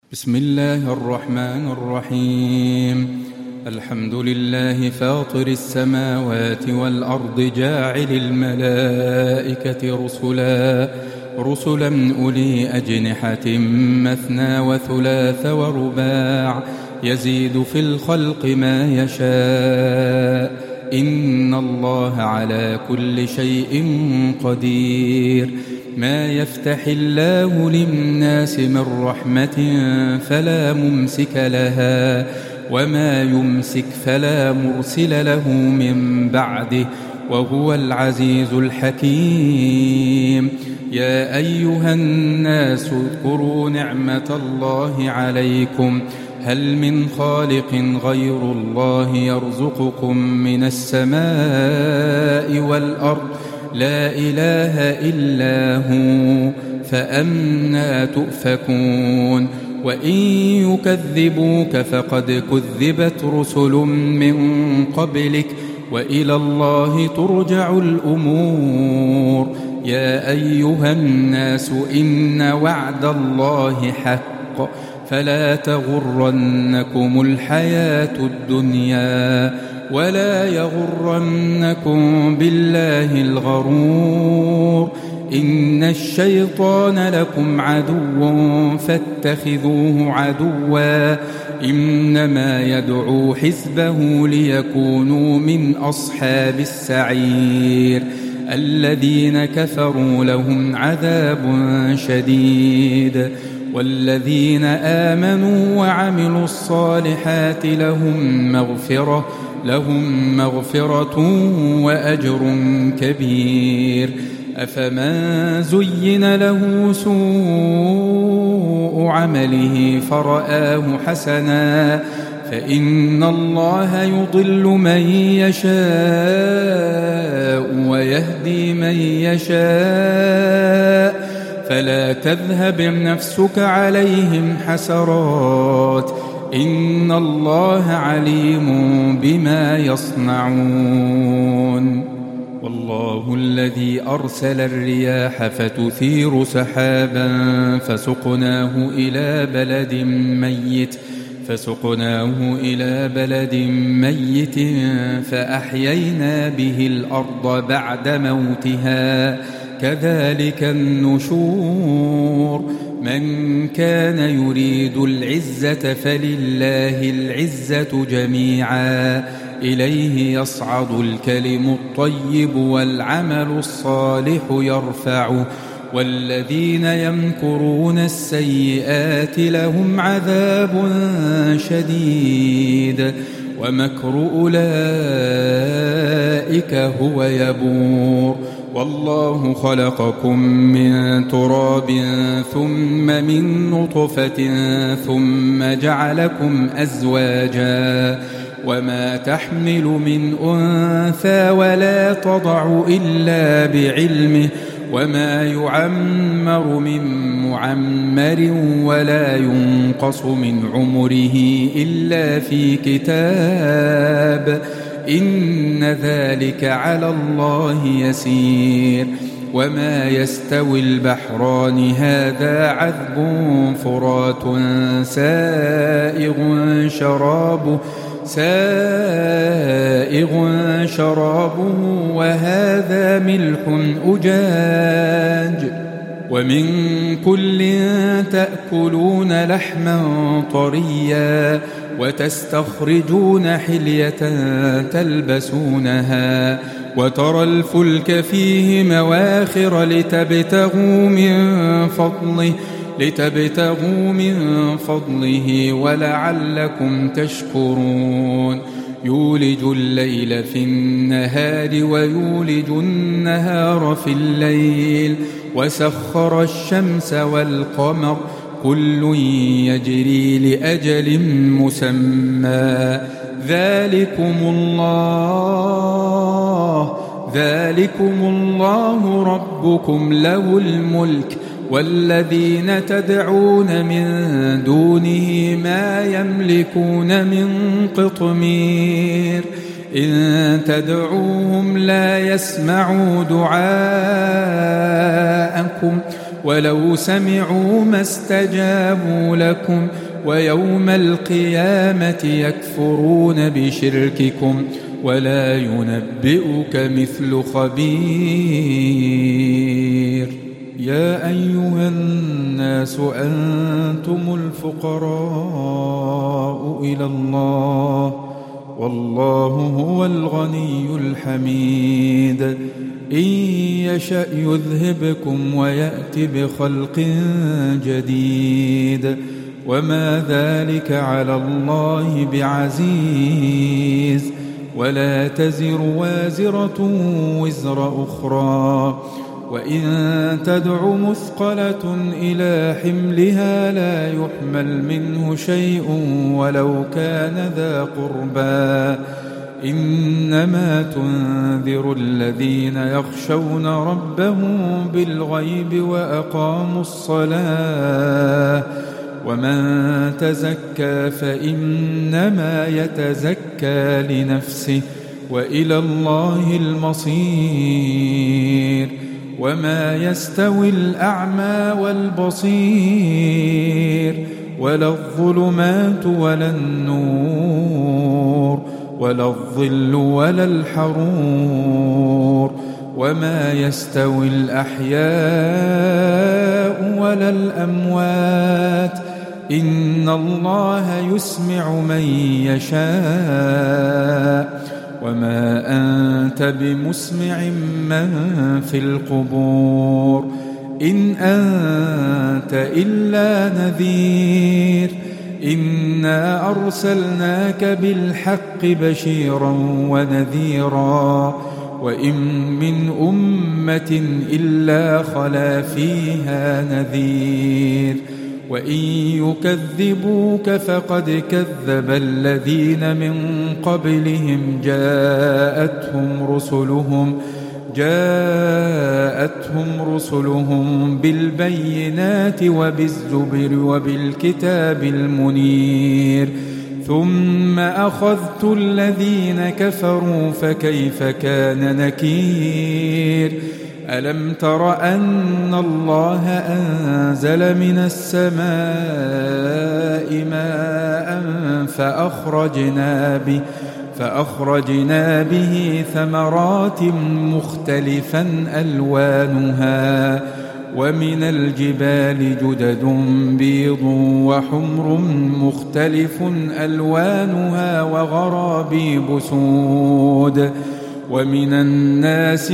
بسم الله الرحمن الرحيم. الحمد لله فاطر السماوات والأرض جاعل الملائكة رسلا أولي أجنحة مثنى وثلاث ورباع يزيد في الخلق ما يشاء إن الله على كل شيء قدير. ما يفتح الله للناس من رحمة فلا ممسك لها وما يمسك فلا مرسل له من بعده وهو العزيز الحكيم. يا أيها الناس اذكروا نعمة الله عليكم هل من خالق غير الله يرزقكم من السماء والأرض لا إله إلا هو فأنى تؤفكون. وإن يكذبوك فقد كذبت رسل من قبلك وإلى الله ترجع الأمور. يا أيها الناس إن وعد الله حق فلا تغرنكم الحياة الدنيا ولا يغرنكم بالله الغرور. إن الشيطان لكم عدو فاتخذوه عدوا إنما يدعو حزبه ليكونوا من أصحاب السعير. الذين كفروا لهم عذاب شديد والذين آمنوا وعملوا الصالحات لهم مغفرة وأجر كبير. أفمن زين له سوء عمله فرآه حسنا فإن الله يضل من يشاء ويهدي من يشاء فلا تذهب نفسك عليهم حسرات إن الله عليم بما يصنعون. والله الذي أرسل الرياح فتثير سحابا فسقناه إلى بلد ميت فأحيينا به الأرض بعد موتها كذلك النشور. من كان يريد العزة فلله العزة جميعا إليه يصعد الكلم الطيب والعمل الصالح يرفعه والذين يمكرون السيئات لهم عذاب شديد ومكر أولئك هو يبور. والله خلقكم من تراب ثم من نطفة ثم جعلكم أزواجا وما تحمل من أنثى ولا تضع إلا بعلمه وما يعمر من معمر ولا ينقص من عمره إلا في كتاب إن ذلك على الله يسير. وما يستوي البحران هذا عذب فرات سائغ شرابه وهذا ملح أجاج ومن كل تأكلون لحما طريا وتستخرجون حلية تلبسونها وترى الفلك فيه مواخر لتبتغوا من فضله ولعلكم تشكرون. يولج الليل في النهار ويولج النهار في الليل وسخر الشمس والقمر كل يجري لأجل مسمى ذلكم الله ربكم له الملك والذين تدعون من دونه ما يملكون من قطمير. إن تدعوهم لا يسمعوا دعاءكم ولو سمعوا ما استجابوا لكم ويوم القيامة يكفرون بشرككم ولا ينبئك مثل خبير. يا أيها الناس أنتم الفقراء إلى الله والله هو الغني الحميد. إن يشأ يذهبكم ويأت بخلق جديد وما ذلك على الله بعزيز. ولا تزر وازرة وزر أخرى وإن تدع مثقلة إلى حملها لا يحمل منه شيء ولو كان ذا قربى. إنما تنذر الذين يخشون ربهم بالغيب وأقاموا الصلاة ومن تزكى فإنما يتزكى لنفسه وإلى الله المصير. وما يستوي الأعمى والبصير ولا الظلمات ولا النور ولا الظل ولا الحرور وما يستوي الأحياء ولا الأموات إن الله يسمع من يشاء وما أنت بمسمع من في القبور إن أنت إلا نذير. إنا أرسلناك بالحق بشيرا ونذيرا وإن من أمة إلا خلا فيها نذير وإن يكذبوك فقد كذب الذين من قبلهم جاءتهم رسلهم بالبينات وبالزبر وبالكتاب المنير ثم أخذت الذين كفروا فكيف كان نكير. ألم تر أن الله أنزل من السماء ماء فأخرجنا به ثمرات مختلفا ألوانها ومن الجبال جدد بيض وحمر مختلف ألوانها وغرابيب سود ومن الناس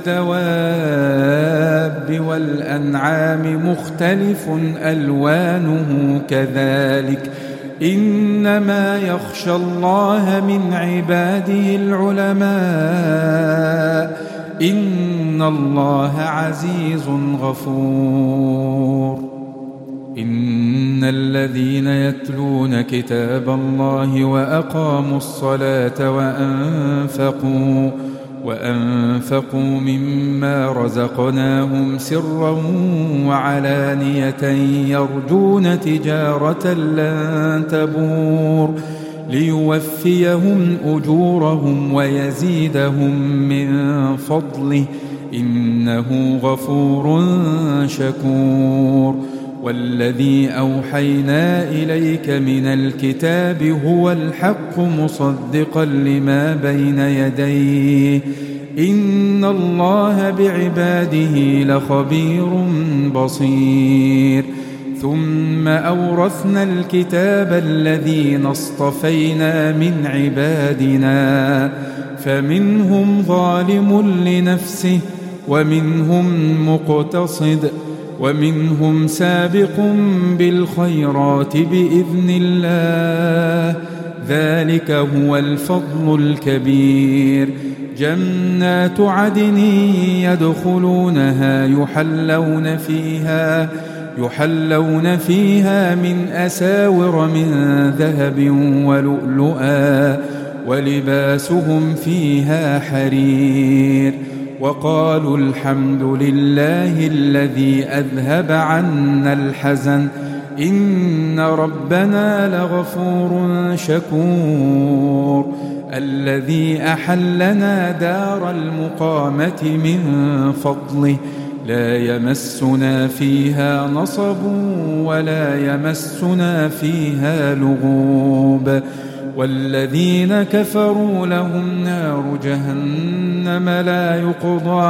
والدواب والأنعام مختلف ألوانه كذلك إنما يخشى الله من عباده العلماء إن الله عزيز غفور. إن الذين يتلون كتاب الله وأقاموا الصلاة وأنفقوا مما رزقناهم سرا وعلانية يرجون تجارة لن تبور ليوفيهم أجورهم ويزيدهم من فضله إنه غفور شكور. والذي أوحينا إليك من الكتاب هو الحق مصدقا لما بين يديه إن الله بعباده لخبير بصير. ثم أورثنا الكتاب الذين اصطفينا من عبادنا فمنهم ظالم لنفسه ومنهم مقتصد ومنهم سابق بالخيرات بإذن الله ذلك هو الفضل الكبير. جنات عدن يدخلونها يحلون فيها من أساور من ذهب ولؤلؤا ولباسهم فيها حرير وقالوا الحمد لله الذي أذهب عنا الحزن إن ربنا لغفور شكور. الذي أحلنا دار المقامة من فضله لا يمسنا فيها نصب ولا يمسنا فيها لغوب والذين كفروا لهم نار جهنم لا يقضى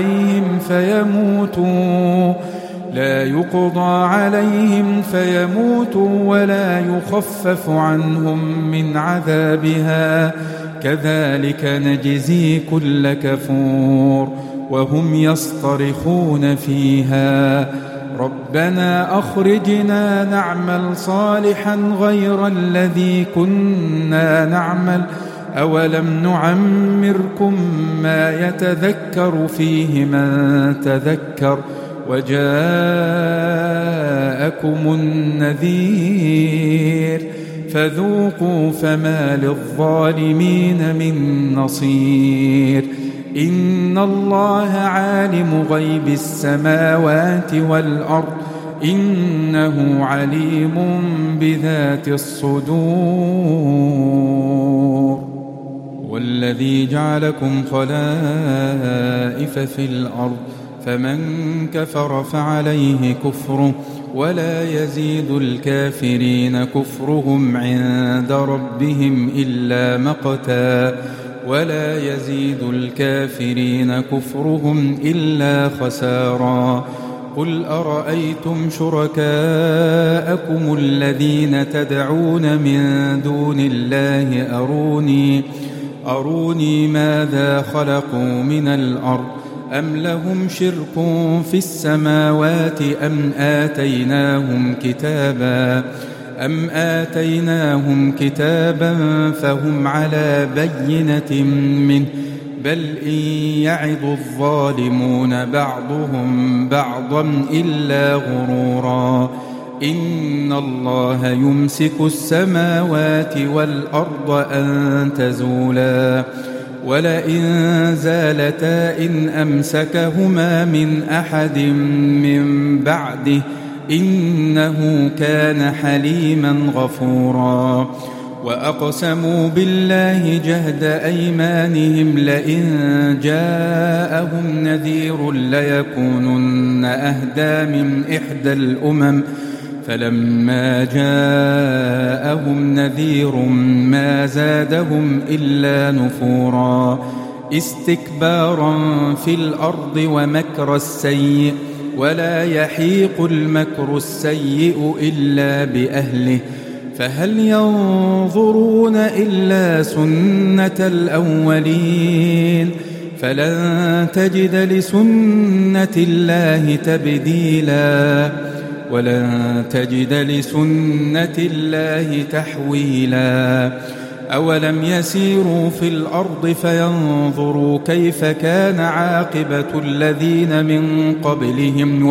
عليهم فيموتوا ولا يخفف عنهم من عذابها كذلك نجزي كل كفور وهم يصطرخون فيها ربنا أخرجنا نعمل صالحا غير الذي كنا نعمل أولم نعمركم ما يتذكر فيه من تذكر وجاءكم النذير فذوقوا فما للظالمين من نصير إن الله عالم غيب السماوات والأرض إنه عليم بذات الصدور والذي جعلكم خلائف في الأرض فمن كفر فعليه كفره ولا يزيد الكافرين كفرهم عند ربهم إلا مقتا ولا يزيد الكافرين كفرهم إلا خسارا قل أرأيتم شركاءكم الذين تدعون من دون الله أروني ماذا خلقوا من الأرض أم لهم شرك في السماوات أم آتيناهم كتابا فهم على بينة منه بل إن يعظ الظالمون بعضهم بعضا إلا غرورا إن الله يمسك السماوات والأرض أن تزولا ولئن زالتا إن أمسكهما من أحد من بعده إنه كان حليما غفورا وأقسموا بالله جهد أيمانهم لئن جاءهم نذير ليكونن أهدى من إحدى الأمم فلما جاءهم نذير ما زادهم إلا نفورا استكبارا في الأرض ومكر السيء ولا يحيق المكر السيء إلا بأهله فهل ينظرون إلا سنة الأولين فلن تجد لسنة الله تبديلا ولن تجد لسنة الله تحويلا أولم يسيروا في الأرض فينظروا كيف كان عاقبة الذين من قبلهم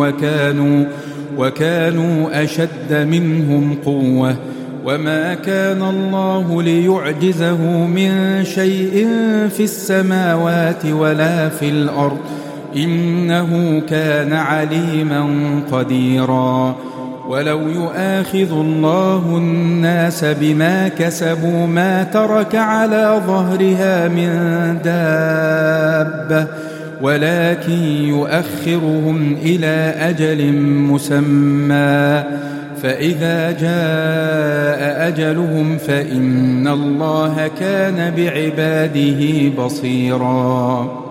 وكانوا أشد منهم قوة وما كان الله ليعجزه من شيء في السماوات ولا في الأرض إنه كان عليما قديرا ولو يؤاخذ الله الناس بما كسبوا ما ترك على ظهرها من دابة ولكن يؤخرهم إلى أجل مسمى فإذا جاء أجلهم فإن الله كان بعباده بصيرا